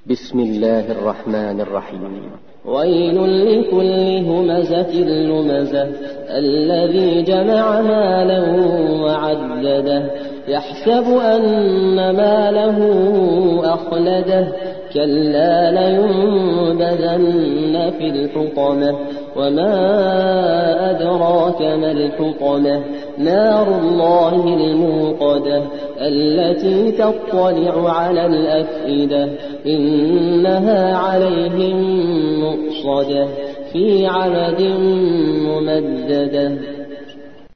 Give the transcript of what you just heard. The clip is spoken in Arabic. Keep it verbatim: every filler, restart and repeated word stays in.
بسم الله الرحمن الرحيم. ويل لكل همزة لمزة الذي جمع مالا وعدده يحسب أن ماله أخلده كلا لينبذن في الحطمة وما أدراك ما الحطمة نار الله الموقدة التي تطلع على الأفئدة إنها عليهم مؤصدة في عمد ممددة.